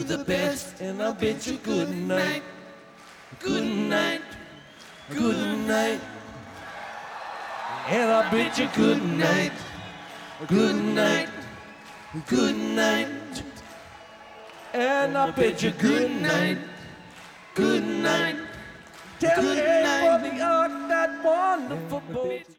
the best, and I bid you good night, good night, good night. And I bid you good night, good night, good night. And I bid you good night, good night, good night. Tell me for the art that wonderful boat.